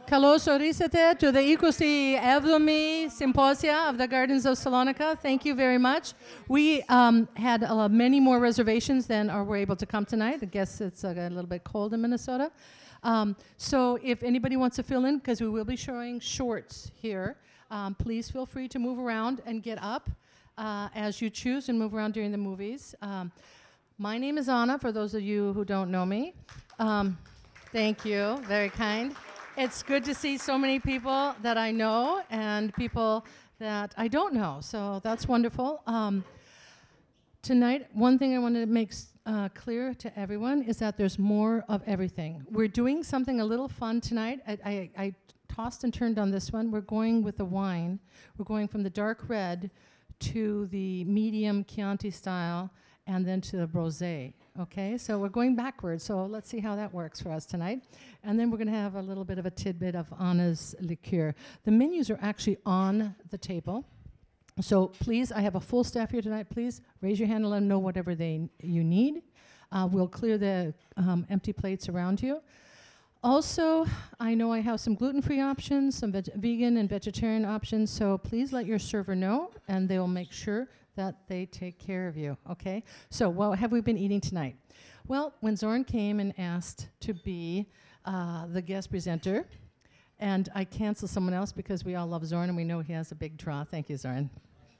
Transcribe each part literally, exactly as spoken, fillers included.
Kalos orisate to the ikusti evlomi symposia of the Gardens of Salonika. Thank you very much. We um, had uh, many more reservations than are were able to come tonight. I guess it's uh, a little bit cold in Minnesota. Um, so if anybody wants to fill in, because we will be showing shorts here, um, please feel free to move around and get up uh, as you choose and move around during the movies. Um, my name is Anna, for those of you who don't know me. Um, thank you, very kind. It's good to see so many people that I know and people that I don't know, so that's wonderful. Um, tonight, one thing I wanted to make uh, clear to everyone is that there's more of everything. We're doing something a little fun tonight. I, I, I tossed and turned on this one. We're going with the wine. We're going from the dark red to the medium Chianti style and then to the rosé. Okay, so we're going backwards, so let's see how that works for us tonight. And then we're going to have a little bit of a tidbit of Anna's liqueur. The menus are actually on the table. So please, I have a full staff here tonight. Please raise your hand and let them know whatever they you need. Uh, we'll clear the um, empty plates around you. Also, I know I have some gluten-free options, some veg- vegan and vegetarian options, so please let your server know, and they will make sure that they take care of you, okay? So what have we been eating tonight? Well, when Zoran came and asked to be uh, the guest presenter, and I canceled someone else because we all love Zoran and we know he has a big draw. Thank you, Zoran.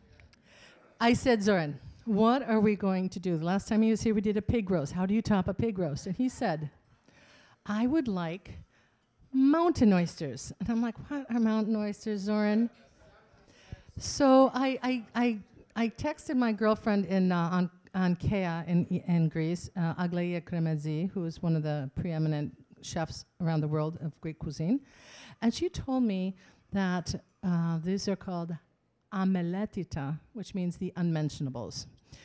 I said, Zoran, what are we going to do? The last time he was here, we did a pig roast. How do you top a pig roast? And he said, I would like mountain oysters. And I'm like, what are mountain oysters, Zoran? So I, I, I I texted my girlfriend in uh, on on Kea in in Greece, uh, Aglaia Kremezi, who is one of the preeminent chefs around the world of Greek cuisine, and she told me that uh, these are called ameletita, which means the unmentionables.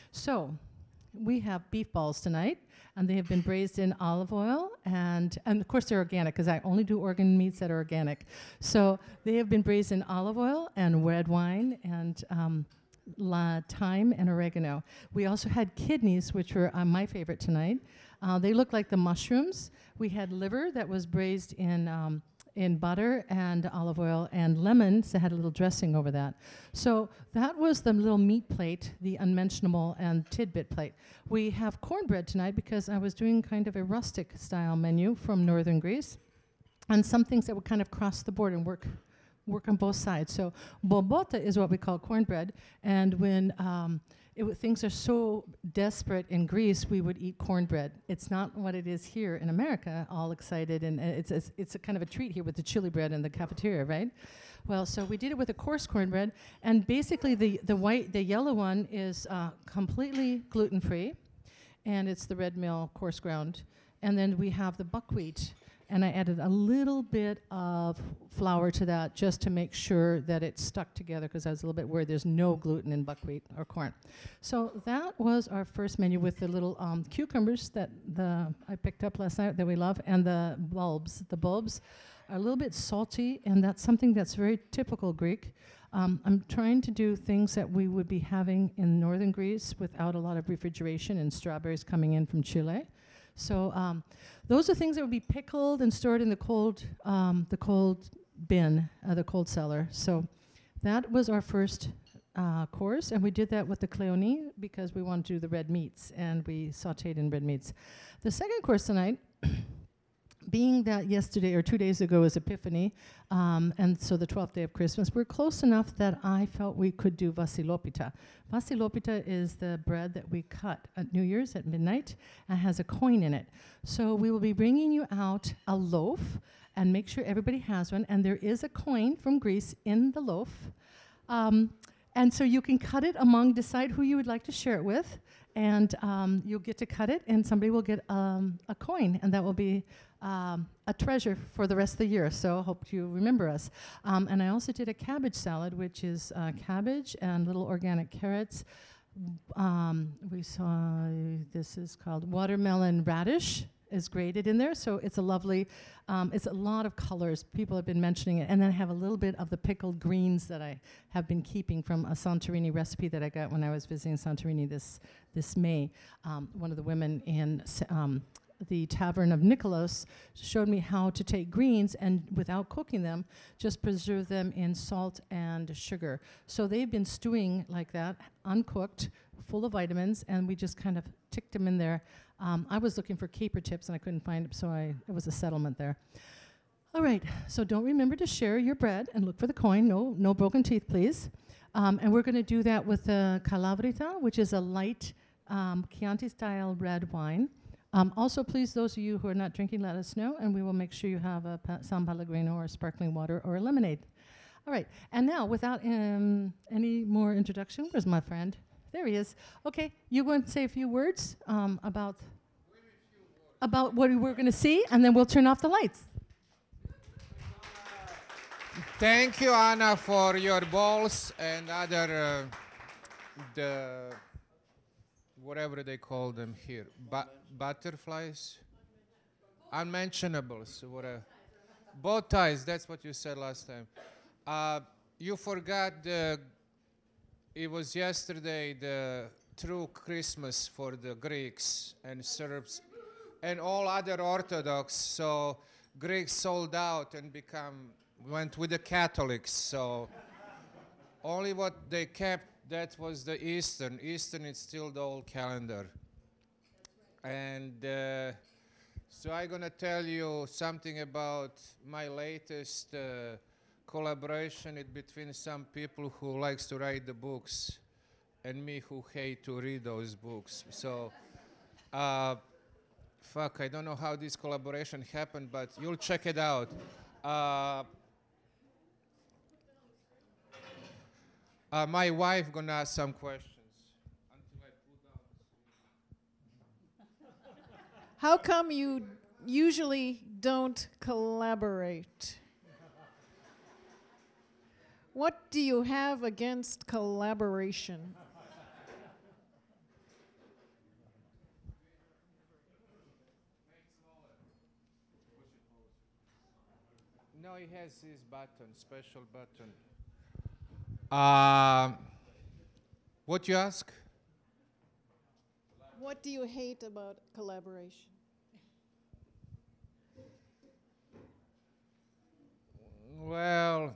So we have beef balls tonight, and they have been braised in olive oil, and and of course they're organic because I only do organ meats that are organic. So they have been braised in olive oil and red wine and um, La thyme and oregano. We also had kidneys, which were uh, my favorite tonight. Uh, they look like the mushrooms. We had liver that was braised in um, in butter and olive oil and lemons that had a little dressing over that. So that was the little meat plate, the unmentionable and tidbit plate. We have cornbread tonight because I was doing kind of a rustic style menu from northern Greece, and some things that would kind of cross the board and work work on both sides. So bobota is what we call cornbread, and when um, it w- things are so desperate in Greece, we would eat cornbread. It's not what it is here in America, all excited, and uh, it's, it's it's a kind of a treat here with the chili bread in the cafeteria, right? Well, so we did it with a coarse cornbread, and basically the, the white, the yellow one is uh, completely gluten-free, and it's the red mill coarse ground, and then we have the buckwheat. And I added a little bit of flour to that just to make sure that it stuck together because I was a little bit worried there's no gluten in buckwheat or corn. So that was our first menu with the little um, cucumbers that the I picked up last night that we love, and the bulbs. The bulbs are a little bit salty, and that's something that's very typical Greek. Um, I'm trying to do things that we would be having in northern Greece without a lot of refrigeration and strawberries coming in from Chile. So um, those are things that would be pickled and stored in the cold, um, the cold bin, uh, the cold cellar. So that was our first uh, course, and we did that with the cleoni because we wanted to do the red meats, and we sautéed in red meats. The second course tonight, being that yesterday or two days ago is Epiphany, um, and so the twelfth day of Christmas, we're close enough that I felt we could do Vasilopita. Vasilopita is the bread that we cut at New Year's at midnight and has a coin in it. So we will be bringing you out a loaf and make sure everybody has one, and there is a coin from Greece in the loaf. Um, and so you can cut it among, decide who you would like to share it with, and um, you'll get to cut it, and somebody will get um, a coin, and that will be Um, a treasure for the rest of the year, so hope you remember us. Um, and I also did a cabbage salad, which is uh, cabbage and little organic carrots. Um, we saw, this is called watermelon radish is grated in there, so it's a lovely, um, it's a lot of colors. People have been mentioning it. And then I have a little bit of the pickled greens that I have been keeping from a Santorini recipe that I got when I was visiting Santorini this, this May. Um, one of the women in um, the Tavern of Nicholas showed me how to take greens and, without cooking them, just preserve them in salt and sugar. So they've been stewing like that, uncooked, full of vitamins, and we just kind of ticked them in there. Um, I was looking for caper tips and I couldn't find them, so I, it was a settlement there. All right, so don't remember to share your bread and look for the coin. No, no broken teeth, please. Um, and we're going to do that with the Calabrita, which is a light um, Chianti-style red wine. Um, also, please, those of you who are not drinking, let us know, and we will make sure you have a pa- San Pellegrino or sparkling water or a lemonade. All right, and now, without um, any more introduction, where's my friend? There he is. Okay, you want to say a few words um, about, about what we're going to see, and then we'll turn off the lights. Thank you, Anna, for your balls and other, uh, the, whatever they call them here, Bu- butterflies, unmentionables, whatever. Bow ties, that's what you said last time. Uh, you forgot the, it was yesterday the true Christmas for the Greeks and Serbs and all other Orthodox, so Greeks sold out and become went with the Catholics, so only what they kept, that was the Eastern. Eastern is still the old calendar. And uh, so I'm gonna tell you something about my latest uh, collaboration it between some people who likes to write the books and me who hate to read those books. So, uh, fuck, I don't know how this collaboration happened, but you'll check it out. Uh, Uh, my wife gonna ask some questions. Until I put down. How come you usually don't collaborate? What do you have against collaboration? No, he has his button, special button. Uh, what you ask? What do you hate about collaboration? Well,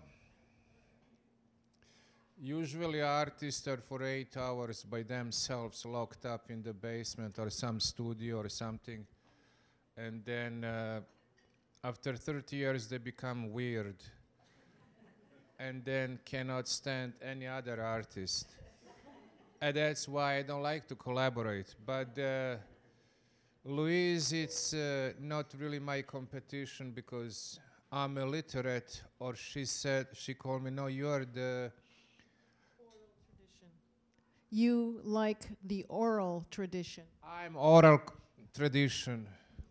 usually artists are for eight hours by themselves locked up in the basement or some studio or something. And then uh, after thirty years, they become weird. And then cannot stand any other artist. And that's why I don't like to collaborate. But uh, Louise, it's uh, not really my competition because I'm illiterate, or she said, she called me, no, you're the... Oral tradition. You like the oral tradition. I'm oral c- tradition.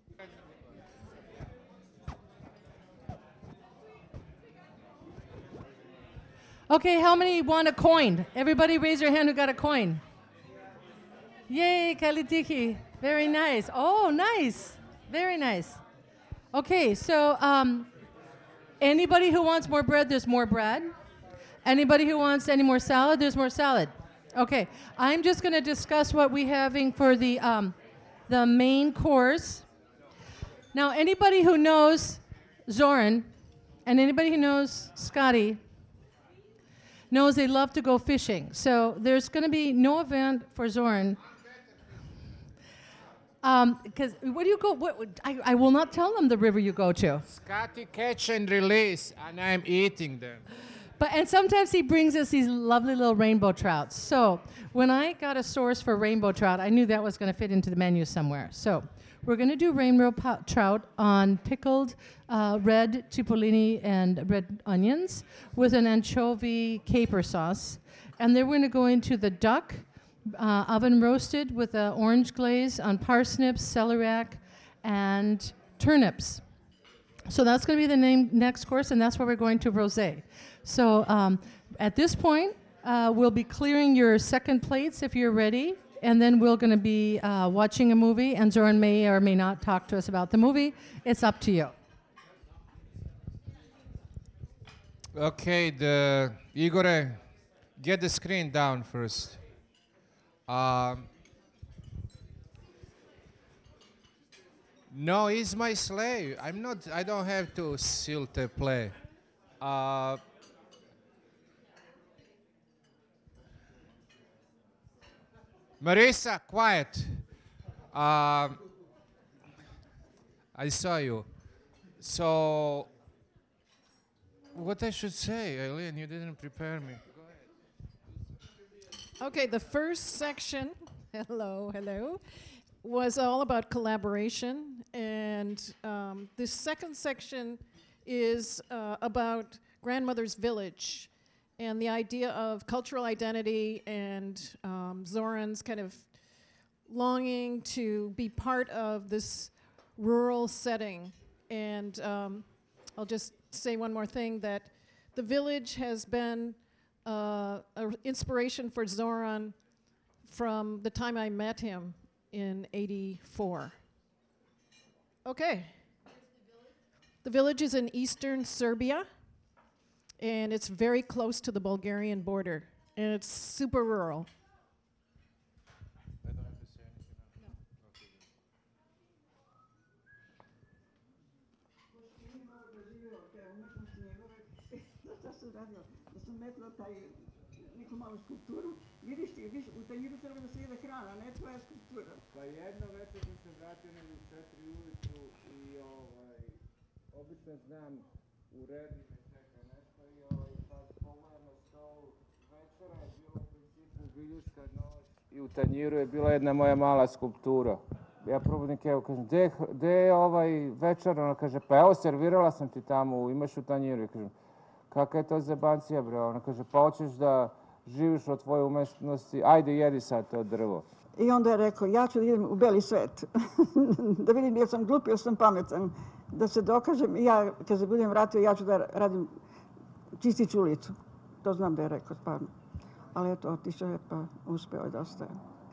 Okay, how many want a coin? Everybody raise your hand who got a coin. Yay, Kalitiki. Very nice. Oh, nice. Very nice. Okay, so um, anybody who wants more bread, there's more bread. Anybody who wants any more salad, there's more salad. Okay, I'm just going to discuss what we're having for the, um, the main course. Now, anybody who knows Zoran and anybody who knows Scotty knows they love to go fishing. So there's going to be no event for Zoran. Because um, what do you go? What, what, I, I will not tell them the river you go to. Scotty catch and release, and I'm eating them. But and sometimes he brings us these lovely little rainbow trouts. So when I got a source for rainbow trout, I knew that was going to fit into the menu somewhere. So we're going to do rainbow po- trout on pickled uh, red cipollini and red onions with an anchovy caper sauce. And then we're going to go into the duck, uh, oven roasted with an orange glaze on parsnips, celeriac, and turnips. So that's going to be the name next course, and that's where we're going to rosé. So um, at this point, uh, we'll be clearing your second plates if you're ready. And then we're going to be uh, watching a movie, and Zoran may or may not talk to us about the movie. It's up to you. Okay, the Igor, get the screen down first. Um, No, he's my slave. I'm not, I don't have to silte play. Uh, Marisa, quiet. Uh, I saw you. So, what I should say, Eileen, you didn't prepare me. Go ahead. Okay, the first section, hello, hello, was all about collaboration. And um, the second section is uh, about Grandmother's Village and the idea of cultural identity and um, Zoran's kind of longing to be part of this rural setting. And um, I'll just say one more thing, that the village has been uh, an inspiration for Zoran from the time I met him in eighty-four. Okay. The village is in eastern Serbia, and it's very close to the Bulgarian border, and it's super rural. I don't have to say anything else? No. Okay, Da sam radio, da sam metla taj, neku malu skulpturu. Vidiš ti, vidiš, u tanjiru treba da se jede hrana, ne tvoja skulptura. Pa jedno večer sam se vratio negdje u četiri ujutru i ovaj, obično znam u redu me čeka nešto i ovaj, sad pogledam na stolu, večera je bilo u principu viljuška noć i u tanjiru je bila jedna moja mala skulptura. Ja probudnik, evo, kažem, gde je ovaj večer? Ona kaže, pa evo, servirala sam ti tamo, imaš u tanjiru. I kažem, kakva je to zebancija, bre? Ona kaže, pa hoćeš da živiš od tvoje umetnosti, ajde jedi sad to drvo. I onda je rekao, ja ću da idem u beli svet, da vidim jel sam glup, jel sam pametan, da se dokažem i ja, kad se budem vratio, ja ću da radim, čistit ću ulicu. To znam da je rekao, stvarno. Ali eto, otišao je pa uspeo je da ostaje.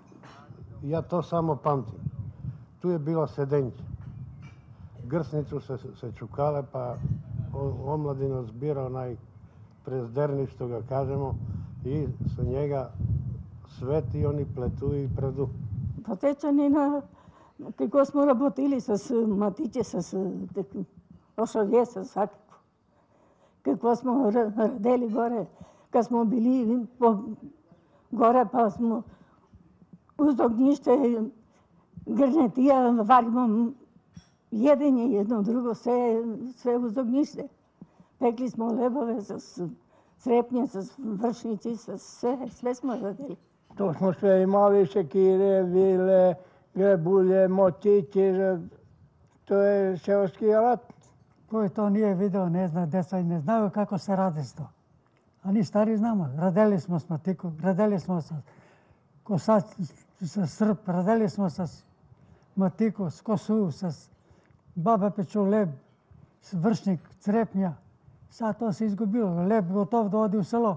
Ja to samo pamtim. Tu je bilo sedenje. Grsnicu se, se čukale, pa omladino zbira onaj prezderni, što ga kažemo, i sa njega sвети они плету и преду. Потечени на како смо работили с матиче, с ошавје, с всакакво. Какво смо радели горе, kad smo bili po gore, pa smo uz ognjište grnetija varimo jedenje jedno drugo, sve, sve uz ognjište. Pekli smo lebove sa crepnje, sa vršnici, sa sve, sve smo radili. To smo sve imali, šekire, vile, grebulje, motići, to je seoski alat. Koji to nije video, ne zna, deca i ne znaju kako se radi to. A ni stari znamo, radili smo s matikom, radili smo sa kosac, sa srp, radili smo sa matikom, s kosu, sa baba peču leb, vršnik, crepnja. Sad to se izgubilo, leb gotov da odi u selo.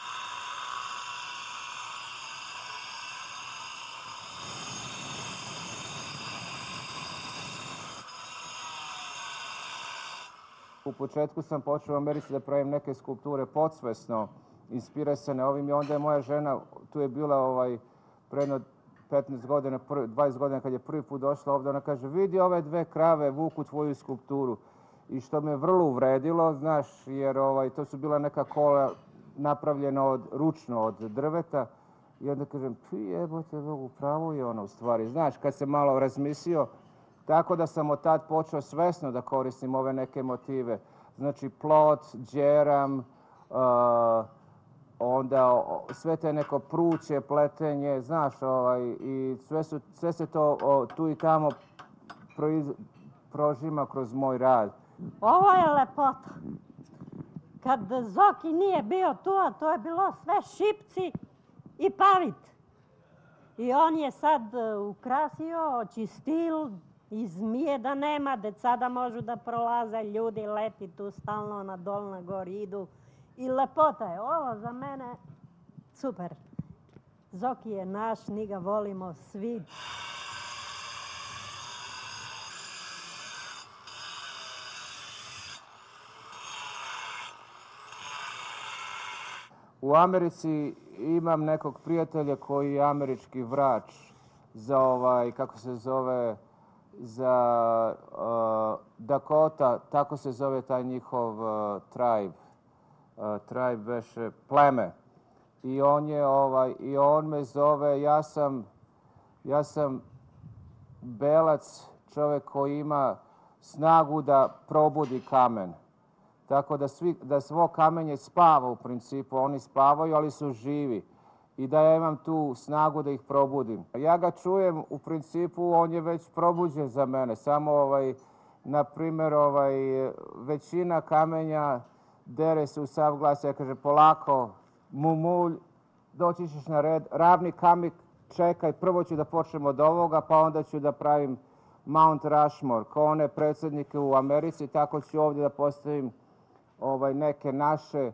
U početku sam počeo u Americi da pravim neke skulpture podsvesno, inspirisane ovim i onda je moja žena, tu je bila ovaj, predno petnaest godina, dvadeset godina kad je prvi put došla ovdje, ona kaže, vidi ove dve krave vuku tvoju skulpturu. I što me vrlo uvredilo, znaš, jer ovaj, to su bila neka kola napravljena od, ručno od drveta. I onda kažem, pi jebote, Bogu, pravo je ono u stvari. Znaš, kad sam malo razmislio, tako da sam od tad počeo svesno da koristim ove neke motive. Znači, plot, džeram, uh, onda sve te neko pruće, pletenje, znaš, ovaj, i sve, su, sve se to o, tu i tamo proiz, prožima kroz moj rad. Ovo je lepota. Kad Zoki nije bio tu, a to je bilo sve šipci i pavit. I on je sad ukrasio, očistil, i zmije da nema, deca da možu da prolaze, ljudi leti tu stalno na dol, na gor idu. I lepota je. Ovo za mene super. Zoki je naš, mi ga volimo svi. U Americi imam nekog prijatelja koji je američki vrač za ovaj, kako se zove, za uh, Dakota, tako se zove taj njihov uh, tribe. Uh, tribe veše pleme. I on je ovaj i on me zove, ja sam ja sam belac, čovjek koji ima snagu da probudi kamen. Tako da svi da svo kamenje spava u principu, oni spavaju, ali su živi. I da ja imam tu snagu da ih probudim. Ja ga čujem, u principu on je već probuđen za mene. Samo ovaj na primjer ovaj većina kamenja dere se u sav glas, ja kaže polako, mumulj, doći ćeš na red, ravni kamik, čekaj, prvo ću da počnem od ovoga, pa onda ću da pravim Mount Rushmore, kao one predsjednike u Americi, tako ću ovdje da postavim ovaj, neke naše,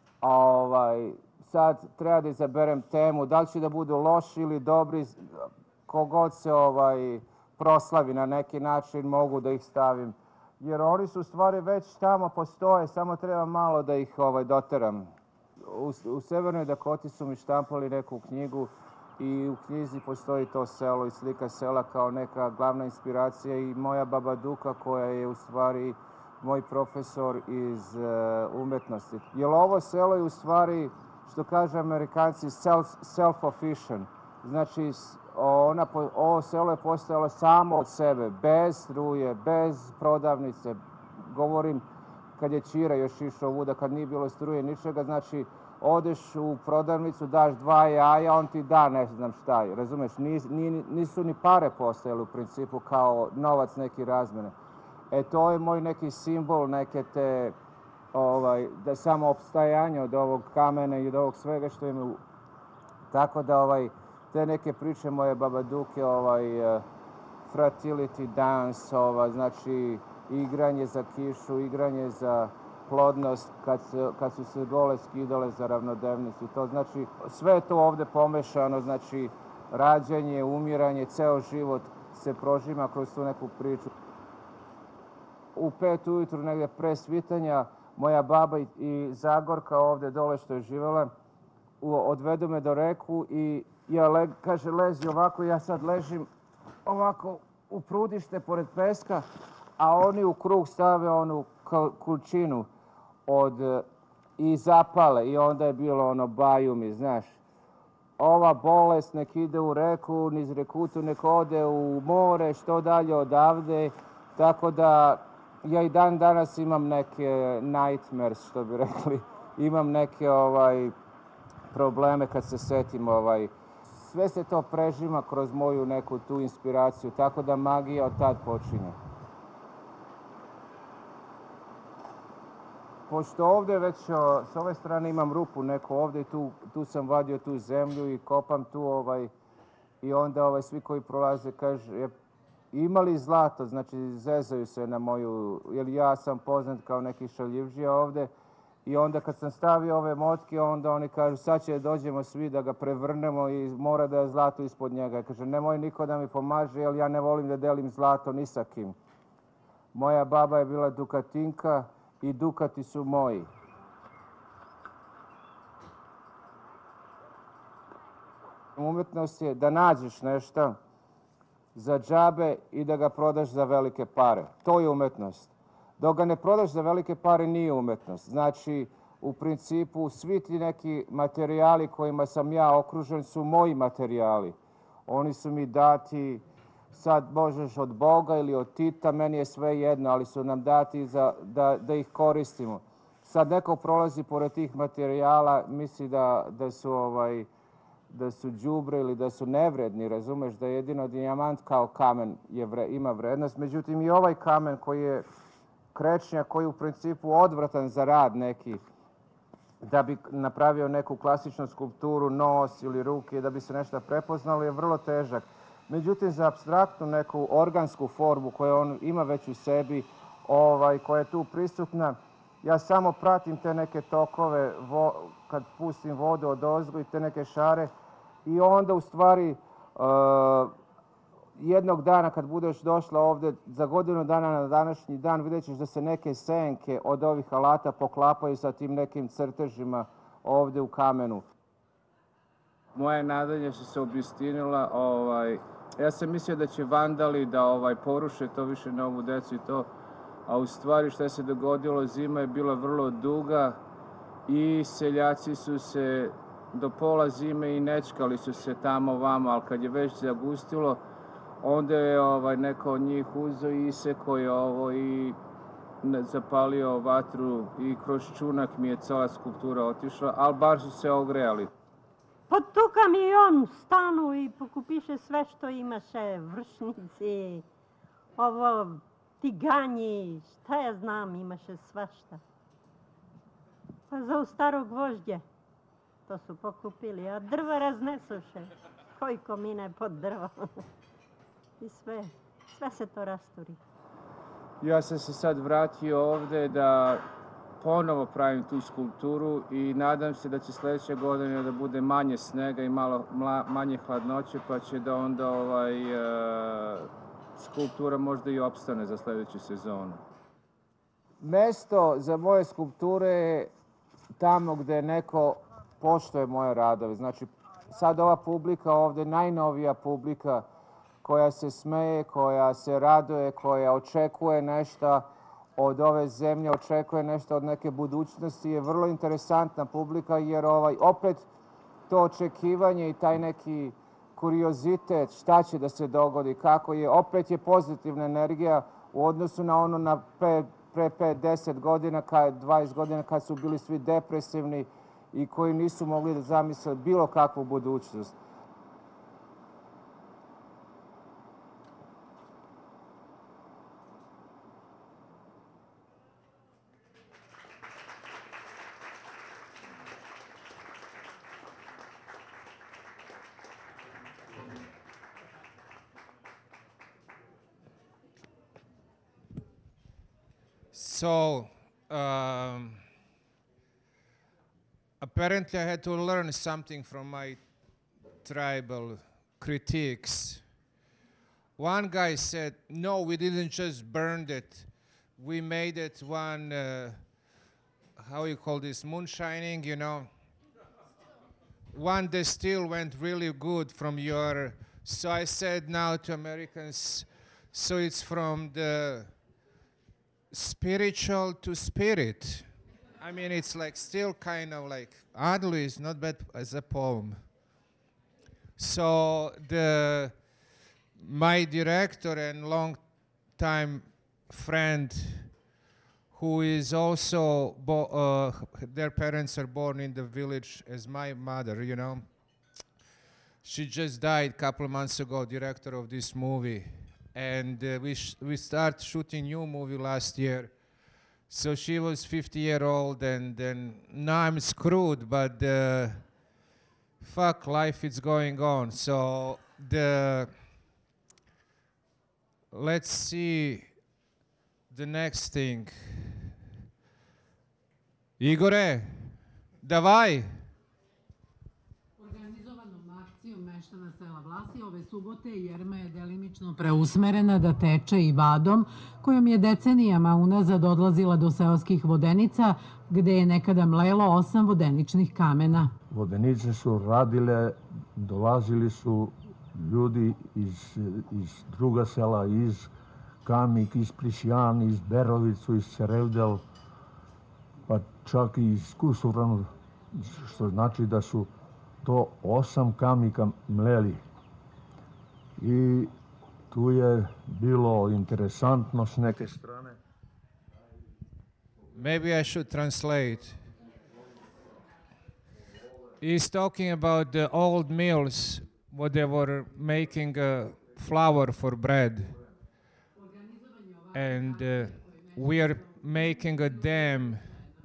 ovaj, sad treba da izaberem temu, da li će da budu loši ili dobri, kogod se ovaj, proslavi na neki način, mogu da ih stavim. Jer oni su u stvari već tamo postoje, samo treba malo da ih ovaj, doteram. U, u Severnoj Dakoti su mi štampali neku knjigu i u knjizi postoji to selo i slika sela kao neka glavna inspiracija i moja baba Duka koja je u stvari moj profesor iz uh, umetnosti. Jer ovo selo je u stvari, što kaže Amerikanci, self, self-efficient. Znači, ona, ovo selo je postojalo samo od sebe, bez struje, bez prodavnice. Govorim kad je Ćira još išao ovuda, kad nije bilo struje, ničega. Znači, odeš u prodavnicu, daš dva jaja, on ti da ne znam šta je. Razumeš, nis, nisu ni pare postojale u principu kao novac neki razmene. E to je moj neki simbol neke te ovaj, da samo opstajanje od ovog kamena i od ovog svega što ima. Tako da ovaj, te neke priče moje baba Duke, ovaj, uh, fertility dance, ovaj, znači igranje za kišu, igranje za plodnost, kad, se, kad su se gole skidale za ravnodevnicu. To znači, sve je to ovdje pomešano, znači rađanje, umiranje, ceo život se prožima kroz tu neku priču. U pet ujutru, negdje pre svitanja, moja baba i, i Zagorka ovdje dole što je živjela, odvedu me do reku i ja le, kaže lezi ovako, ja sad ležim ovako u prudište pored peska, a oni u krug stave onu kulčinu od, i zapale i onda je bilo ono bajumi, znaš. Ova bolest nek ide u reku, niz rekutu nek ode u more, što dalje odavde, tako da ja i dan danas imam neke nightmares, što bi rekli, imam neke ovaj, probleme kad se setim ovaj, sve se to prežima kroz moju neku tu inspiraciju, tako da magija od tad počinje. Pošto ovdje već o, s ove strane imam rupu neku ovdje, tu, tu sam vadio tu zemlju i kopam tu ovaj, i onda ovaj, svi koji prolaze kaže je, imali zlato, znači zezaju se na moju, jer ja sam poznat kao neki šaljivđija ovdje. I onda kad sam stavio ove motke, onda oni kažu sad će dođemo svi da ga prevrnemo i mora da je zlato ispod njega. Ja kaže nemoj niko da mi pomaže jer ja ne volim da delim zlato ni sa kim. Moja baba je bila Dukatinka i Dukati su moji. Umetnost je da nađeš nešto za džabe i da ga prodaš za velike pare. To je umetnost. Dok ga ne prodaš za velike pare nije umetnost. Znači, u principu, svi ti neki materijali kojima sam ja okružen su moji materijali. Oni su mi dati, sad možeš od Boga ili od Tita, meni je sve jedno, ali su nam dati za, da, da ih koristimo. Sad neko prolazi pored tih materijala, misli da, da su ovaj, da su đubre ili da su nevredni, razumeš, da jedino dijamant kao kamen je vre, ima vrednost. Međutim, i ovaj kamen koji je krečnjak, koji je u principu odvratan za rad neki, da bi napravio neku klasičnu skulpturu, nos ili ruke, da bi se nešto prepoznalo, je vrlo težak. Međutim, za apstraktnu neku organsku formu koju on ima već u sebi, ovaj, koja je tu prisutna, ja samo pratim te neke tokove, vo, kad pustim vodu od ozgo i te neke šare, i onda u stvari uh, jednog dana kad budeš došla ovdje, za godinu dana na današnji dan, vidjet ćeš da se neke senke od ovih alata poklapaju sa tim nekim crtežima ovdje u kamenu. Moja nadanja su se obistinila ovaj, Ja sam mislio da će vandali da ovaj, poruše to više na ovu decu i to, a u stvari šta se dogodilo, zima je bila vrlo duga i seljaci su se do pola zime i nečkali su se tamo vamo, ali kad je već zagustilo, onda je ovaj, neko od njih uzeo i isekao je ovo i zapalio vatru i kroz čunak mi je cela skulptura otišla, ali bar su se ogrejali. Potuka mi i on stanu i pokupiše sve što imaše, vršnici, ovo, tiganji, šta ja znam, imaše svašta. Pa za u starog vožđe, to su pokupili, a drva raznesuše, koji komine pod drvo. I sve, sve se to rasturi. Ja sam se sad vratio ovde da ponovo pravim tu skulpturu i nadam se da će sledeće godine da bude manje snega i malo mla, manje hladnoće, pa će da onda ovaj, e, skulptura možda i opstane za sledeću sezonu. Mesto za moje skulpture je tamo gde neko poštuje moje radove. Znači, sad ova publika ovde, najnovija publika koja se smeje, koja se raduje, koja očekuje nešto od ove zemlje, očekuje nešto od neke budućnosti, je vrlo interesantna publika, jer ovaj, opet to očekivanje i taj neki kuriozitet, šta će da se dogodi, kako je, opet je pozitivna energija u odnosu na ono na pre, pre pet, deset godina, kad, dvadeset godina, kad su bili svi depresivni i koji nisu mogli da zamisle bilo kakvu budućnost. So, um, apparently I had to learn something from my tribal critiques. One guy said, no, we didn't just burn it. We made it one, uh, how you call this, moonshining, you know? One that still went really good from your, so I said now to Americans, so it's from the spiritual to spirit. I mean, it's like still kind of like, oddly, it's not bad as a poem. So the my director and long-time friend, who is also, bo uh, their parents are born in the village as my mother, you know. She just died a couple of months ago, director of this movie. And uh, we sh we start shooting new movie last year. So she was fifty year old, and then now I'm screwed, but uh, fuck, life is going on. So the let's see the next thing. Igore, davaj. Meštana sela Vlasi ove subote Jerma je delimično preusmerena da teče i vadom kojom je decenijama unazad odlazila do seoskih vodenica gde je nekada mlelo osam vodeničnih kamena. Vodenice su radile, dolazili su ljudi iz, iz druga sela, iz Kamik, iz Prisjan, iz Berovicu, iz Cerevdel, pa čak i iz Kusuranu, što znači da su to osam kamika mleli. I tu je bilo interesantno s neke strane. Maybe I should translate. He's talking about the old mills, what they were making uh, flour for bread. And uh, we are making a dam.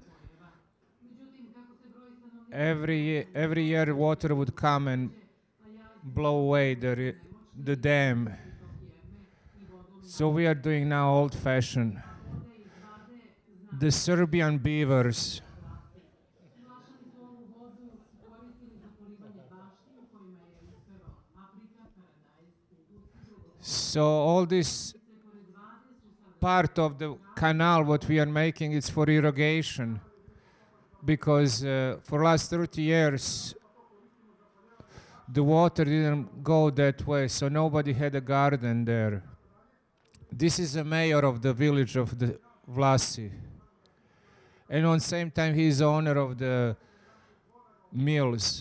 Every year, every year water would come and blow away the, the dam. So we are doing now old-fashioned. The Serbian beavers. So all this part of the canal, what we are making, is for irrigation. Because uh, for last thirty years, the water didn't go that way, so nobody had a garden there. This is the mayor of the village of the Vlasi. And on the same time, he is owner of the mills.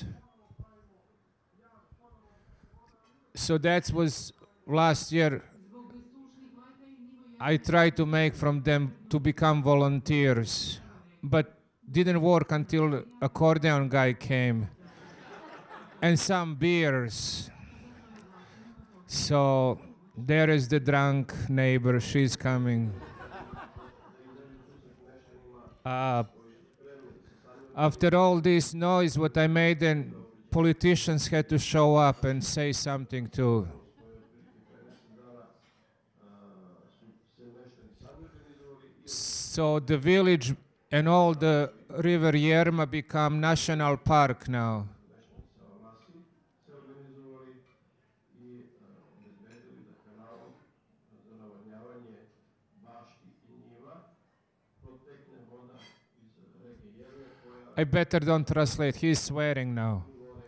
So that was last year. I tried to make from them to become volunteers, but didn't work until accordion guy came and some beers. So there is the drunk neighbor, she's coming. Uh, after all this noise, what I made, then politicians had to show up and say something too. So the village and all the river Yerma become national park now. I better don't translate, he's swearing now.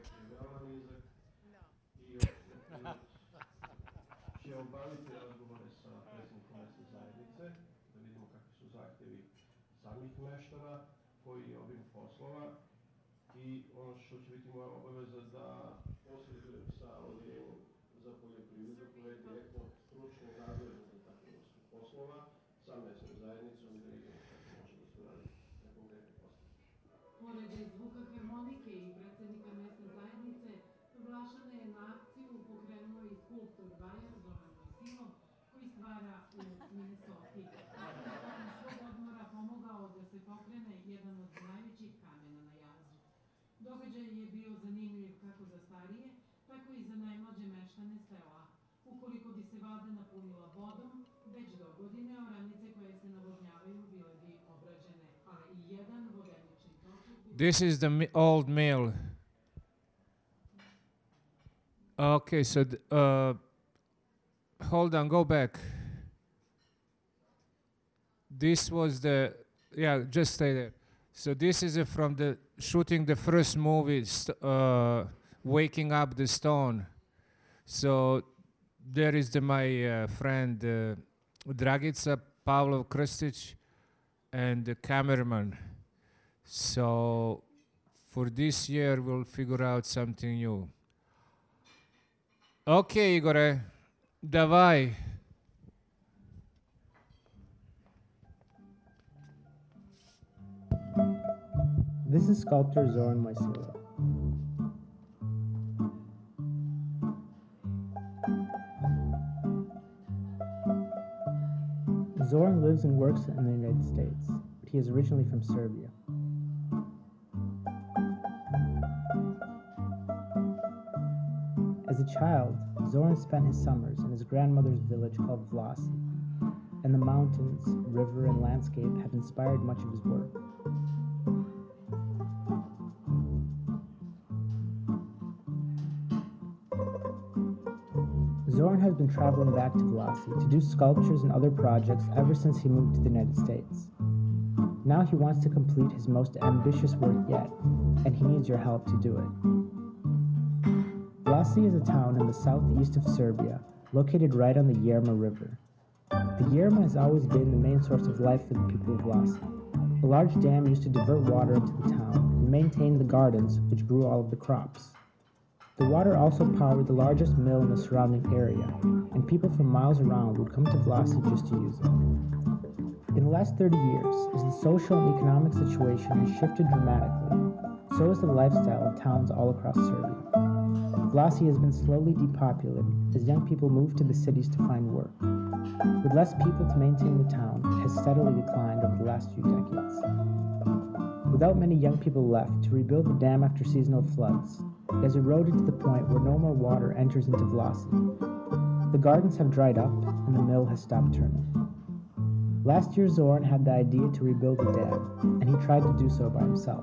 Pored zvuka harmonike i predsjednika mesne zajednice, Vlašane je na akciju pokrenuo i skulptor Bajer Zoran Mojsilov, koji stvara u Minnesoti. Nakon svog odmora pomogao da se pokrene jedan od najvećih kamena na jazu. Događaj je bio zanimljiv kako za starije, tako i za najmlađe meštane sela. Ukoliko bi se vada napunila vodom, već do godine oranice koje se navodnjavaju bile bi obrađene, a i jedan vodenični točak bi... This is the mi- old mill. Okay, so th- uh, hold on, go back. This was the, yeah, just stay there. So this is uh, from the shooting the first movie, st- uh, Waking Up the Stone. So there is the, my uh, friend uh, Dragica Pavlov Krstić and the cameraman. So for this year, we'll figure out something new. Okay, Igore, давай. This is sculptor Zoran Mojsilov. Zoran lives and works in the United States, but he is originally from Serbia. As a child, Zoran spent his summers in his grandmother's village called Vlasi, and the mountains, river, and landscape have inspired much of his work. Zoran has been traveling back to Vlasi to do sculptures and other projects ever since he moved to the United States. Now he wants to complete his most ambitious work yet, and he needs your help to do it. Vlasi is a town in the southeast of Serbia, located right on the Yerma River. The Yerma has always been the main source of life for the people of Vlasi. A large dam used to divert water into the town and maintain the gardens which grew all of the crops. The water also powered the largest mill in the surrounding area, and people from miles around would come to Vlasi just to use it. In the last thirty years, as the social and economic situation has shifted dramatically, so has the lifestyle of towns all across Serbia. Vlasi has been slowly depopulated as young people move to the cities to find work. With less people to maintain the town, it has steadily declined over the last few decades. Without many young people left to rebuild the dam after seasonal floods, it has eroded to the point where no more water enters into Vlasi. The gardens have dried up and the mill has stopped turning. Last year, Zoran had the idea to rebuild the dam, and he tried to do so by himself.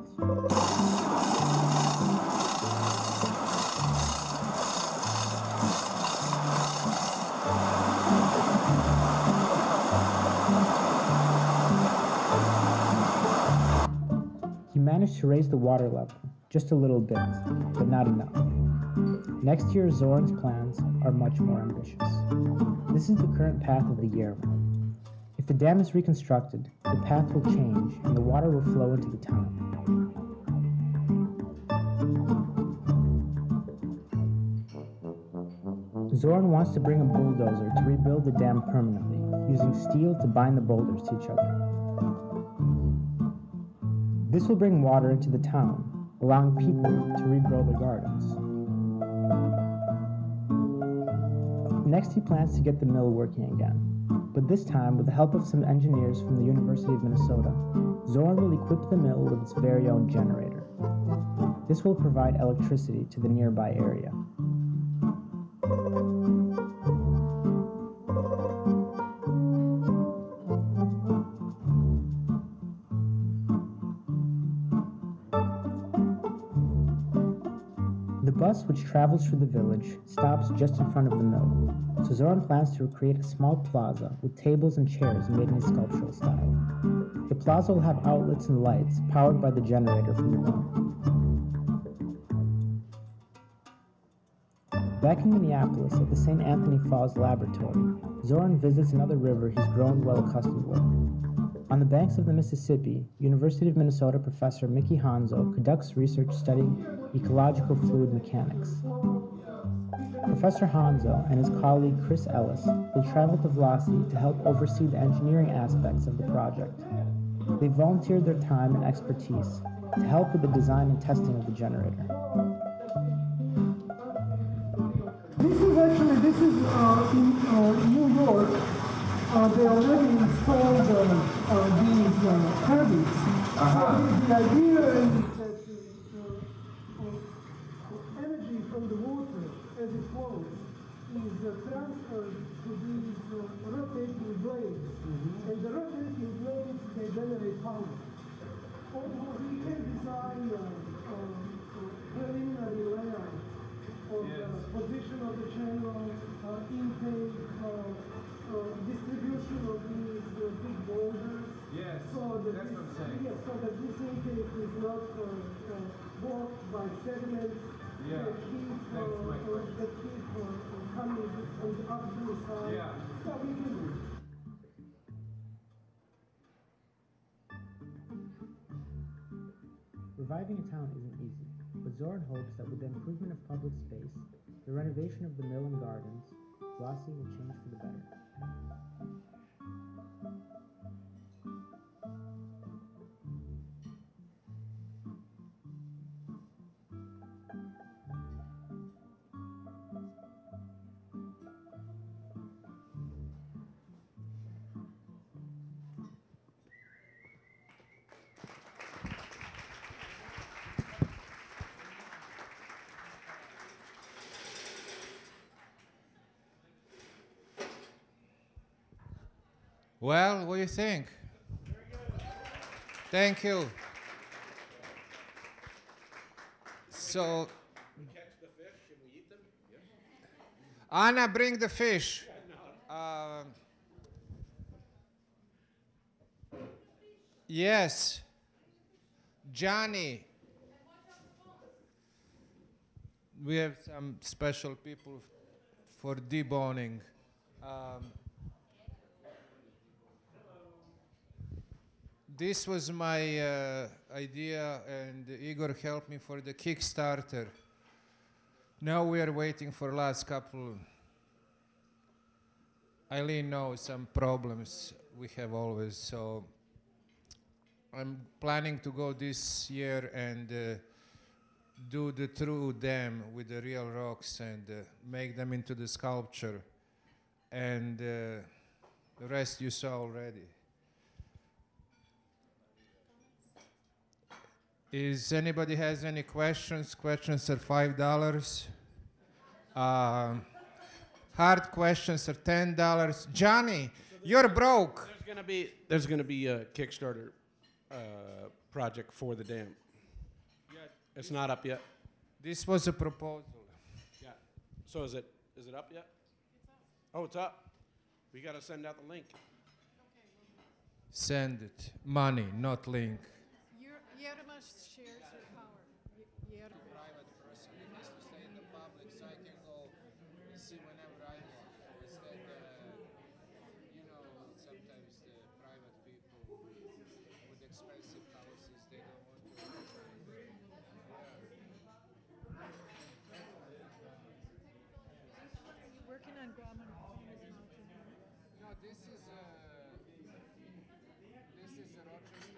He managed to raise the water level, just a little bit, but not enough. Next year, Zoran's plans are much more ambitious. This is the current path of the Yerma. If the dam is reconstructed, the path will change and the water will flow into the town. Zoran wants to bring a bulldozer to rebuild the dam permanently, using steel to bind the boulders to each other. This will bring water into the town, allowing people to regrow their gardens. Next, he plans to get the mill working again, but this time with the help of some engineers from the University of Minnesota. Zoran will equip the mill with its very own generator. This will provide electricity to the nearby area. The bus, which travels through the village, stops just in front of the mill, so Zoran plans to create a small plaza with tables and chairs made in a sculptural style. The plaza will have outlets and lights powered by the generator from the mill. Back in Minneapolis at the Saint Anthony Falls Laboratory, Zoran visits another river he's grown well accustomed with. On the banks of the Mississippi, University of Minnesota professor Mickey Hanzo conducts research studying ecological fluid mechanics. Professor Hanzo and his colleague Chris Ellis will travel to Vlasi to help oversee the engineering aspects of the project. They volunteered their time and expertise to help with the design and testing of the generator. This is actually, this is uh, in uh, New York. Uh, they already installed uh, uh, these uh, turbines. Uh-huh. So the idea is that the uh, uh, energy from the water as it flows is uh, transferred to these uh, rotating blades. Mm-hmm. And the rotating blades, they generate power. Although we can design a uh, uh, preliminary layout of the position of the channel, uh, intake, uh, uh, distribution of these uh, big boulders. Yes, so that that's this, what I'm saying. Yes, so that this intake is not uh, uh, blocked by sediments Yeah, that keep, uh, that's my uh, that keep uh, uh, coming from the uphill side. Yeah. So we can do it. Reviving a town isn't easy, but Zoran hopes that with the improvement of public space, the renovation of the mill and gardens, Vlasi will change for the better. Well, what do you think? Thank you. So, We catch the fish and we eat them? Yes. Anna, bring the fish. Um, yes. Johnny. We have some special people for deboning. Um, This was my uh, idea, and Igor helped me for the Kickstarter. Now we are waiting for last couple. Eileen knows some problems we have always, so I'm planning to go this year and uh, do the true dam with the real rocks and uh, make them into the sculpture. And uh, the rest you saw already. Is anybody has any questions? Questions are five dollars. Uh, hard questions are ten dollars. Johnny, So you're broke. There's gonna be there's gonna be a Kickstarter uh, project for the dam. Yeah, It's not up yet. This was a proposal. Yeah. So is it is it up yet? Oh, it's up. We gotta send out the link. Send it. Money, not link. Yerma shares your power. Y- Yerma. Private person, he has to stay in the public, so see whenever I walk is that, uh, you know, sometimes the private people with expensive houses, they don't want to. Are you working on Grauman Farmers Mountain? No, this is uh, this is a Rochester.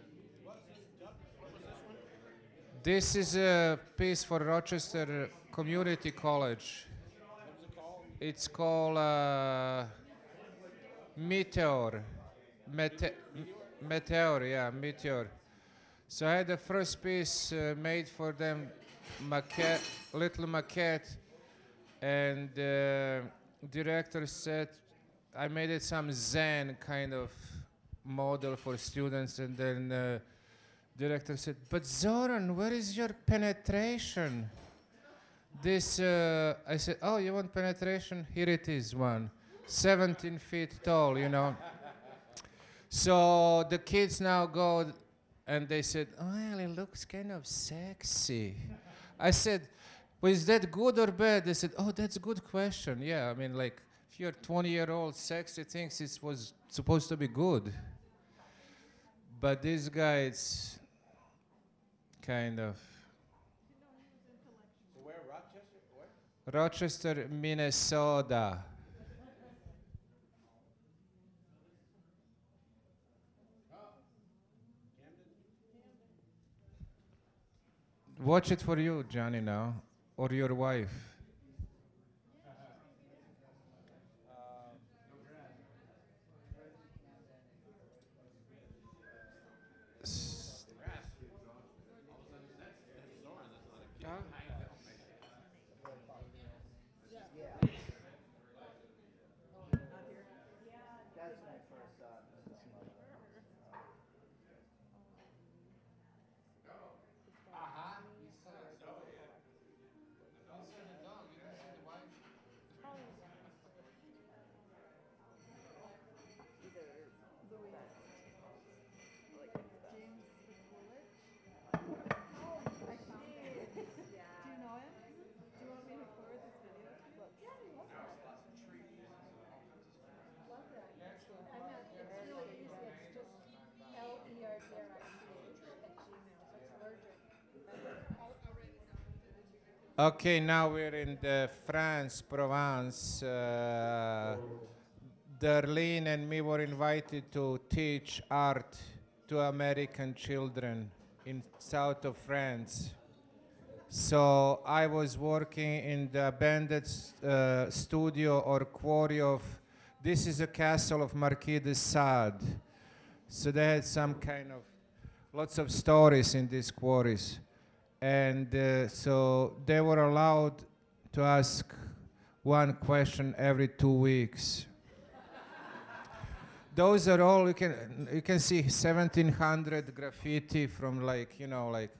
This is a piece for Rochester Community College. It's called uh, Meteor. Mete- M- Meteor, yeah, Meteor. So I had the first piece uh, made for them, maquette, little maquette, and the director said I made it some Zen kind of model for students, and then uh, director said, "But Zoran, where is your penetration?" This, uh, I said, "Oh, you want penetration? Here it is, one, seventeen feet tall, you know." So the kids now go, and they said, "Well, it looks kind of sexy." I said, "Well, is that good or bad?" They said, "Oh, that's a good question. Yeah, I mean, like, if you're twenty-year-old sexy thinks it was supposed to be good." But this guy, it's kind of. So where, Rochester? Where? Rochester, Minnesota. Watch it for you, Johnny, now, or your wife. S- Okay, now we're in the France, Provence. Uh, Darlene and me were invited to teach art to American children in south of France. So I was working in the abandoned uh, studio or quarry of, this is a castle of Marquis de Sade. So they had some kind of, lots of stories in these quarries. And uh, so they were allowed to ask one question every two weeks. Those are all, you can, you can see seventeen hundred graffiti from like, you know, like,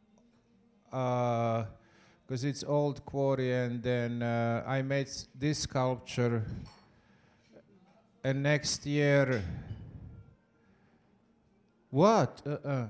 because uh, it's old quarry, and then uh, I made s- this sculpture, and next year, what? Uh-uh.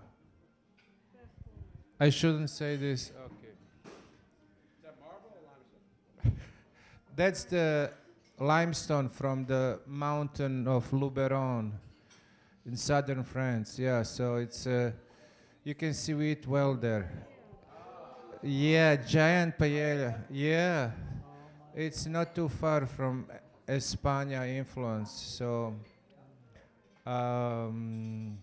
I shouldn't say this. Okay. Is that marble or limestone? That's the limestone from the mountain of Luberon in southern France. Yeah, so it's, uh, you can see it well there. Yeah, giant paella. Yeah, it's not too far from España influence. So, um,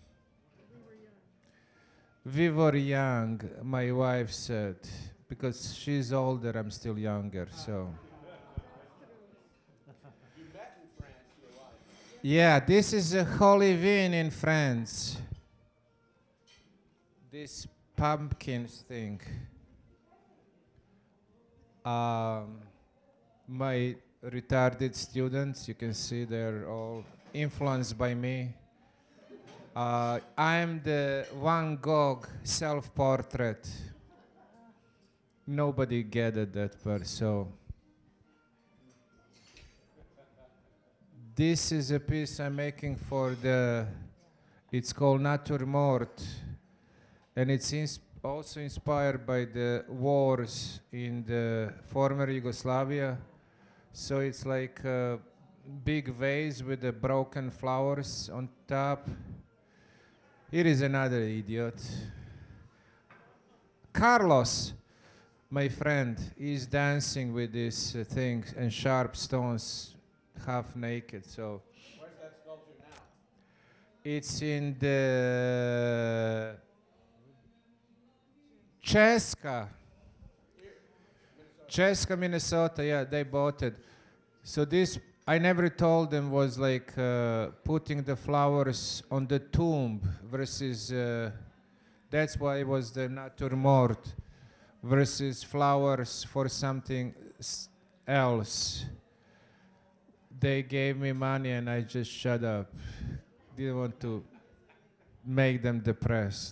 we were young, my wife said, because she's older, I'm still younger. So, You met in France, your wife. yeah, this is a holy vine in France. This pumpkins thing. Um, my retarded students, you can see they're all influenced by me. Uh, I'm the Van Gogh self-portrait. Nobody gathered that part, so. This is a piece I'm making for the, it's called Natur Mort, and it's ins- also inspired by the wars in the former Yugoslavia. So it's like a big vase with the broken flowers on top. Here is another idiot. Carlos, my friend, is dancing with this uh, thing and sharp stones, half naked. So Where's that sculpture now? it's in the Cheska. Cheska, Minnesota. Yeah, they bought it. So this, I never told them, was like uh, putting the flowers on the tomb versus, uh, that's why it was the Naturmort versus flowers for something s- else. They gave me money and I just shut up. Didn't want to make them depressed.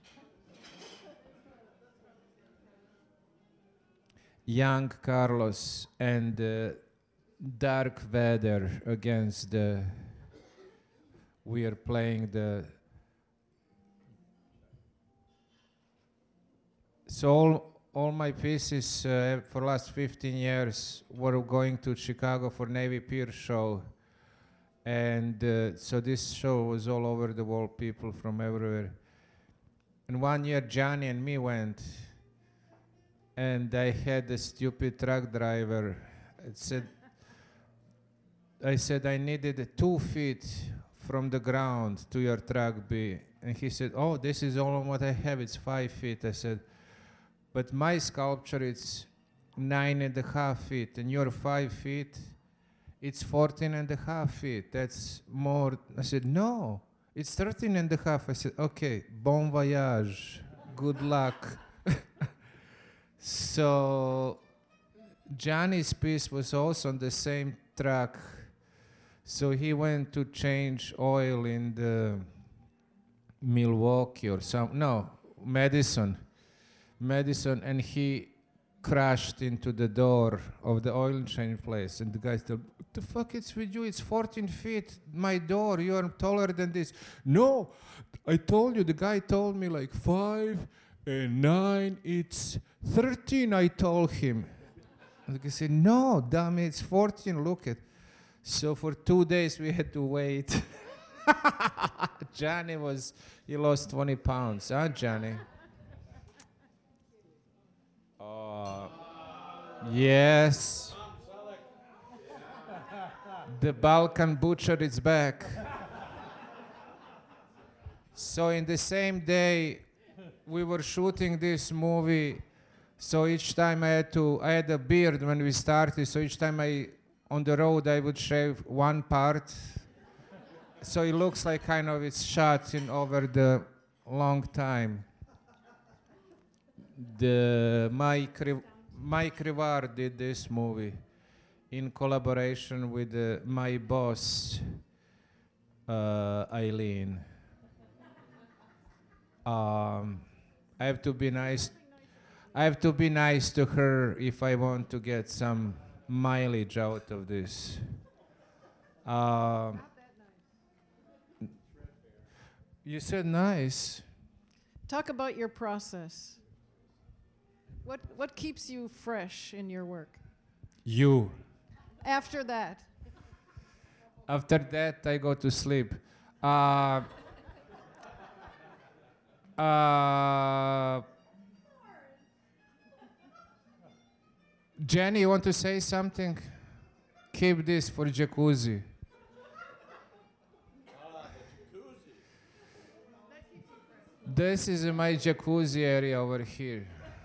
Young Carlos and uh, dark weather against the, we are playing the, so all, all my pieces uh, for last fifteen years were going to Chicago for Navy Pier show. And uh, so this show was all over the world, people from everywhere. And one year Johnny and me went, and I had a stupid truck driver. It said, I said I needed two feet from the ground to your truck be. And he said, oh, this is all what I have, it's five feet. I said, but my sculpture, it's nine and a half feet, and your five feet, it's fourteen and a half feet. That's more. I said, no, it's thirteen and a half. I said, okay, bon voyage, good luck. So Johnny's piece was also on the same track. So he went to change oil in the Milwaukee or some, no, Madison. Madison, and he crashed into the door of the oil change place. And the guy said, what the fuck is with you? It's fourteen feet, my door, you are taller than this. No, I told you, the guy told me like five and nine, it's thirteen, I told him. And the guy said, no, damn it, it's fourteen, look at. So for two days we had to wait. Johnny was, he lost twenty pounds, huh, Johnny? Uh, yes. The Balkan butcher is back. So in the same day, we were shooting this movie. So each time I had to, I had a beard when we started. So each time I, on the road, I would shave one part. So it looks like kind of it's shot in over the long time. The Mike, Ri- Mike Rivard did this movie in collaboration with uh, my boss, uh, Eileen. Um, I have to be nice. I have to be nice to her if I want to get some mileage out of this. Um, you said nice. Talk about your process. What what keeps you fresh in your work? You. After that, After that, I go to sleep. Uh, uh, Jenny, you want to say something? Keep this for jacuzzi. This is my jacuzzi area over here.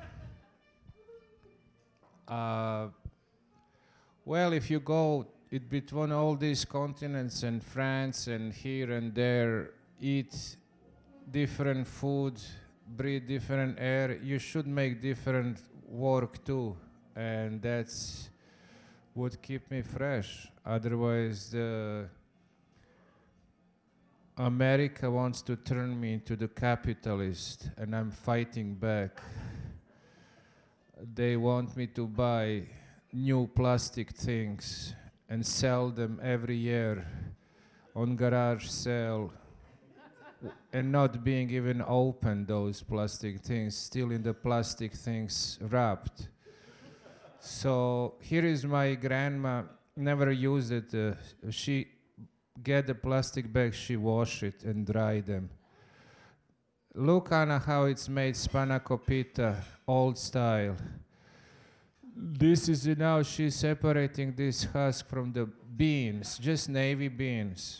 Uh, well, if you go it between all these continents and France and here and there, eat different food, breathe different air, you should make different work too. And that's what keep me fresh. Otherwise, the America wants to turn me into the capitalist, and I'm fighting back. They want me to buy new plastic things and sell them every year on garage sale, and not being even open, those plastic things, still in the plastic things wrapped. So here is my grandma, never used it. Uh, she get the plastic bag, she wash it and dry them. Look, Anna, how it's made, spanakopita, old style. This is now she's separating this husk from the beans, just navy beans.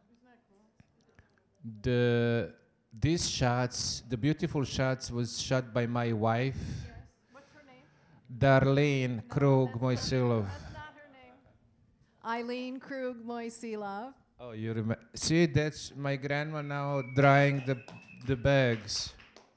The these shots, the beautiful shots, was shot by my wife. Yes. What's her name? Darlene Krug Moisilov. That's not her name. Eileen Krug Moisilov. Oh, you remember? See, that's my grandma now drying the the bags.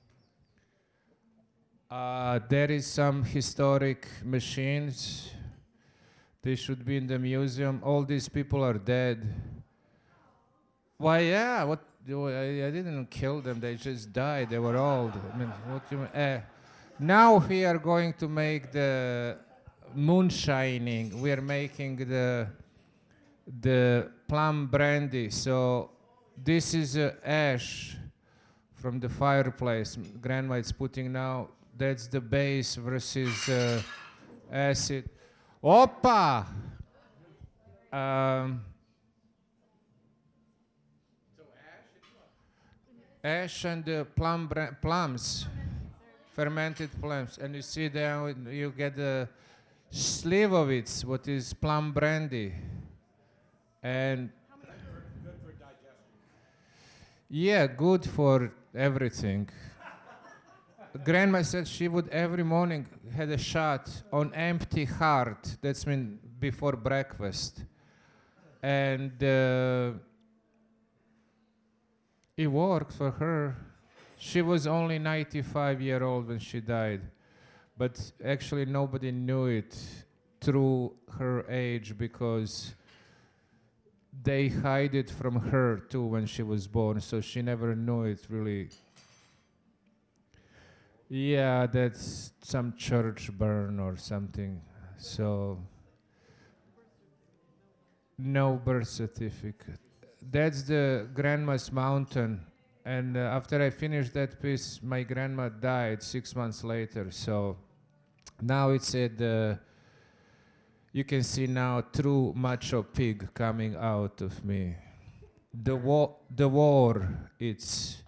Uh, there is some historic machines. They should be in the museum. All these people are dead. Why, yeah, what? do I, I didn't kill them. They just died. They were old. I mean, what you mean? Uh, now we are going to make the moonshining. We are making the the plum brandy. So this is uh, ash from the fireplace. Grandma is putting now. That's the base versus uh, acid. Opa! Um, ash and the plum bra- plums, fermented plums, and you see there you get the Slivovitz, what is plum brandy, and Good for digestion. yeah, good for everything. Grandma said she would every morning had a shot on empty heart. That's mean before breakfast, and uh, it worked for her. She was only ninety-five year old when she died, but actually nobody knew it through her age because they hide it from her too when she was born, so she never knew it really. Yeah, that's some church burn or something. So, no birth certificate. That's the grandma's mountain. And uh, after I finished that piece, my grandma died six months later. So, now it's at the, you can see now true macho pig coming out of me. The, wa- the war, it's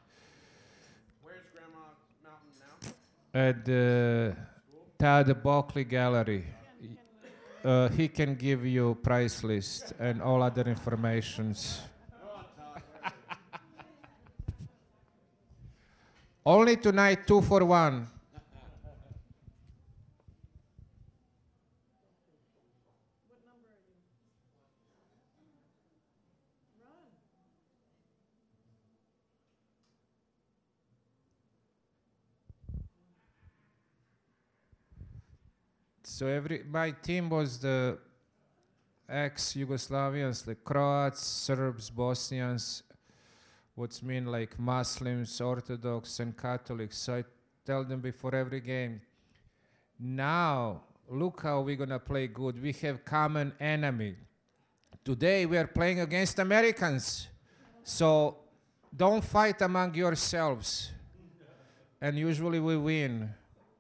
at the Tad Buckley Gallery. Uh, he can give you price list and all other informations. Only tonight, two for one. So every my team was the ex-Yugoslavians, like Croats, Serbs, Bosnians, what's mean like Muslims, Orthodox, and Catholics. So I tell them before every game, now look how we're gonna play good. We have common enemy. Today we are playing against Americans. So don't fight among yourselves. And usually we win.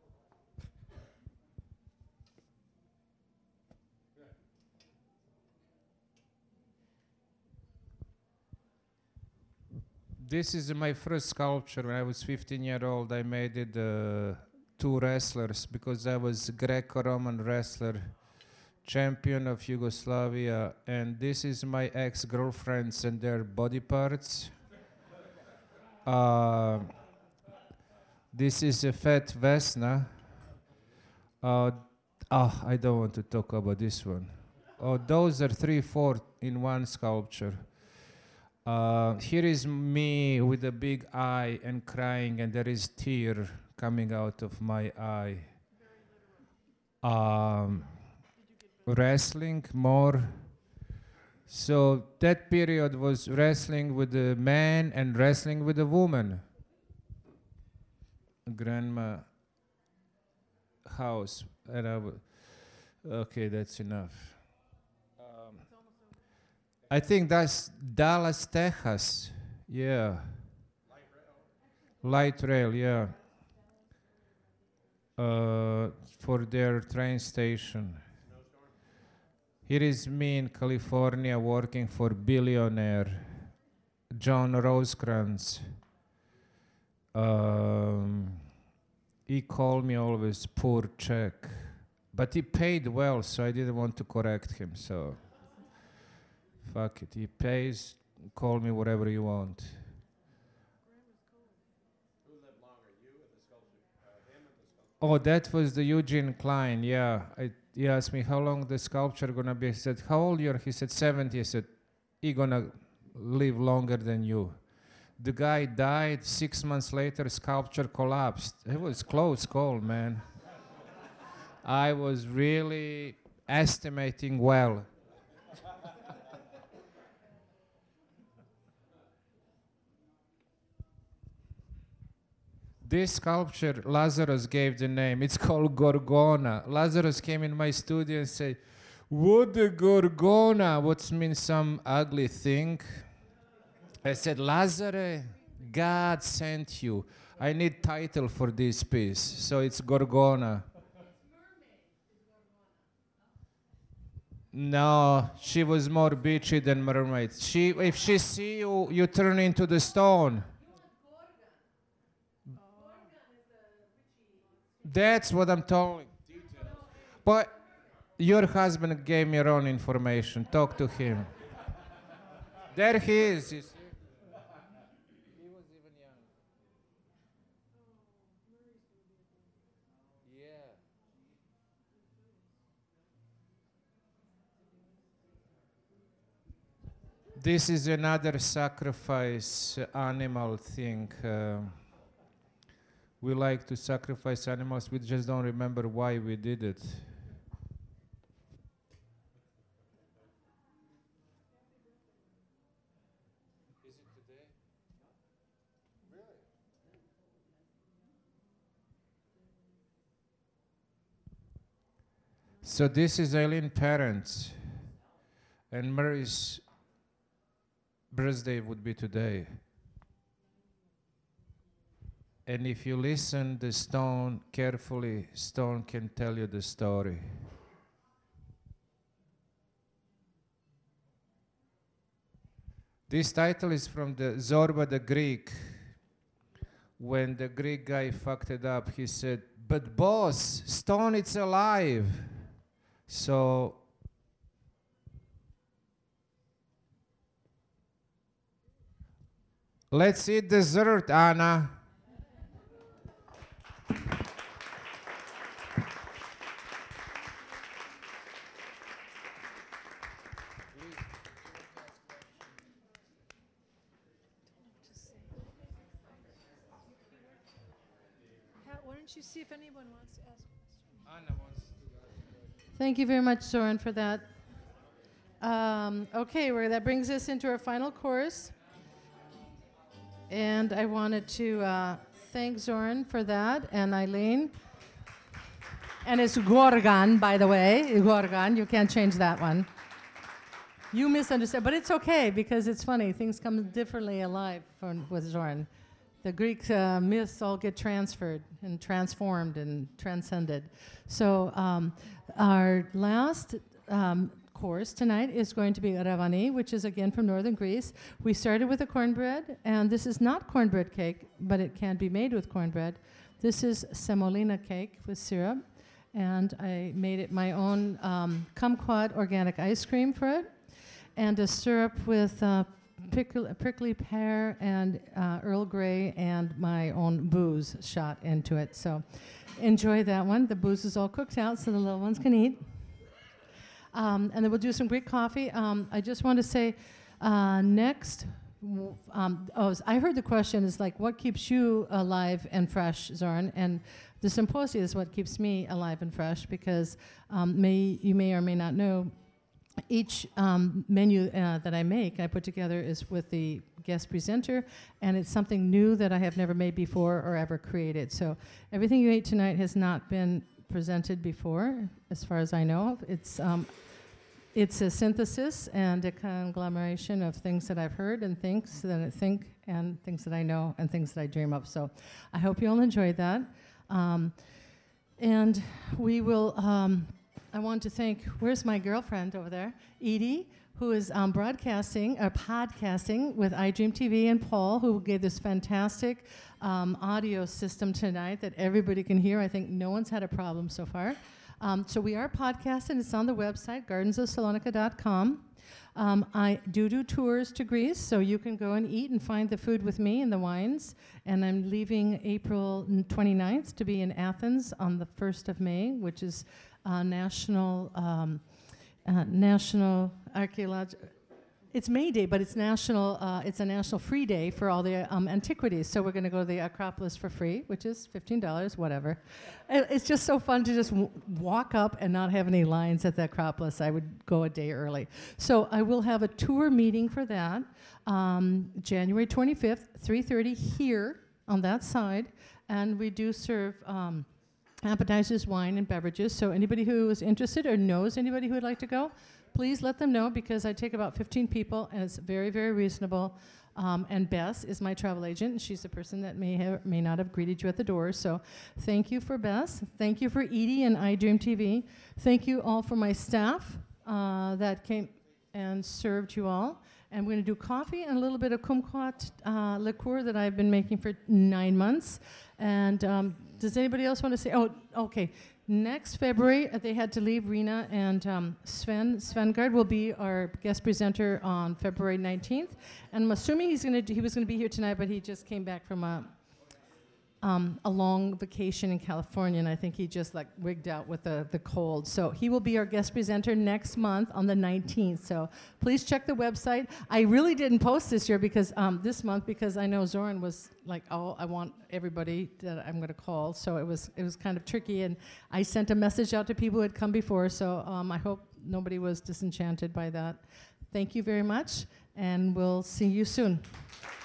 This is my first sculpture. When I was fifteen years old, I made it uh, two wrestlers because I was Greco-Roman wrestler, champion of Yugoslavia, and this is my ex-girlfriends and their body parts. Uh, this is a fat Vesna. Uh, oh, I don't want to talk about this one. Oh, those are three, four in one sculpture. Uh, here is me with a big eye and crying, and there is tear coming out of my eye. Um, wrestling more. So that period was wrestling with a man and wrestling with a woman. Grandma house. And I w- okay, that's enough. I think that's Dallas, Texas. Yeah. Light rail, yeah. uh, for their train station. Here is me in California working for billionaire John Rosecrans. Um, he called me always poor Czech, but he paid well, so I didn't want to correct him. So fuck it, he pays. Call me whatever you want. Oh, that was the Eugene Klein. Yeah, I, he asked me how long the sculpture gonna be. I said, how old you are? He said seventy. I said, he gonna live longer than you. The guy died. Six months later, sculpture collapsed. It was close call, man. I was really estimating well. This sculpture, Lazarus gave the name. It's called Gorgona. Lazarus came in my studio and said, what the Gorgona? What means some ugly thing? I said, Lazarus, God sent you. I need title for this piece. So it's Gorgona. No, she was more bitchy than mermaid. She, if she see you, you turn into the stone. That's what I'm telling. But your husband gave me wrong information. Talk to him. There he is. You see? He was even young. Yeah. This is another sacrifice animal thing. Uh, We like to sacrifice animals, we just don't remember why we did it. Is it today? Really? So this is Eileen's parents, and Mary's birthday would be today. And if you listen the stone carefully, stone can tell you the story. This title is from the Zorba the Greek. When the Greek guy fucked it up, he said, but boss, stone it's alive. So let's eat dessert, Anna. Why don't you see if anyone wants to ask a question? Anna wants to. Thank you very much, Zoran, for that. Um, okay, well, that brings us into our final course. And I wanted to uh, thank Zoran for that, and Eileen. And it's Gorgan, by the way. Gorgan, you can't change that one. You misunderstand, but it's okay, because it's funny. Things come differently alive from, with Zoran. The Greek uh, myths all get transferred and transformed and transcended. So um, our last um, course tonight is going to be Ravani, which is again from northern Greece. We started with a cornbread, and this is not cornbread cake, but it can be made with cornbread. This is semolina cake with syrup, and I made it my own um, kumquat organic ice cream for it, and a syrup with uh, Prickly, prickly pear and uh, Earl Grey and my own booze shot into it. So enjoy that one. The booze is all cooked out so the little ones can eat. Um, and then we'll do some Greek coffee. Um, I just want to say uh, next, w- um, oh, I heard the question is like, what keeps you alive and fresh, Zoran? And the symposium is what keeps me alive and fresh because um, may, you may or may not know, each um, menu uh, that I make, I put together is with the guest presenter, and it's something new that I have never made before or ever created. So everything you ate tonight has not been presented before, as far as I know of. It's, um, it's a synthesis and a conglomeration of things that I've heard and things that I think and things that I know and things that I dream of. So I hope you all enjoyed that. Um, And we will, um, I want to thank, where's my girlfriend over there? Edie, who is um, broadcasting, or podcasting with iDream T V, and Paul, who gave this fantastic um, audio system tonight that everybody can hear. I think no one's had a problem so far. Um, so we are podcasting. It's on the website, gardens of salonika dot com. Um, I do do tours to Greece, so you can go and eat and find the food with me and the wines. And I'm leaving April twenty-ninth to be in Athens on the first of May, which is uh, National um, uh, National Archaeological. It's May Day, but it's national. Uh, it's a national free day for all the um, antiquities. So we're going to go to the Acropolis for free, which is fifteen dollars, whatever. It, it's just so fun to just w- walk up and not have any lines at the Acropolis. I would go a day early. So I will have a tour meeting for that, um, January twenty-fifth, three thirty here on that side, and we do serve um, appetizers, wine, and beverages. So anybody who is interested or knows anybody who would like to go, please let them know, because I take about fifteen people, and it's very, very reasonable. Um, and Bess is my travel agent, and she's the person that may have, may not have greeted you at the door. So thank you for Bess. Thank you for Edie and iDream T V. Thank you all for my staff uh, that came and served you all. And we're going to do coffee and a little bit of kumquat uh, liqueur that I've been making for nine months. And um, does anybody else want to say? Oh, okay. Next February, uh, they had to leave. Rena and um, Sven Svengard will be our guest presenter on February nineteenth. And I'm assuming he's gonna d- he was going to be here tonight, but he just came back from a um, a long vacation in California, and I think he just like wigged out with the, the cold. So he will be our guest presenter next month on the nineteenth. So please check the website. I really didn't post this year because um, this month because I know Zoran was like, oh, I want everybody that I'm going to call. So it was it was kind of tricky, and I sent a message out to people who had come before. So um, I hope nobody was disenchanted by that. Thank you very much, and we'll see you soon.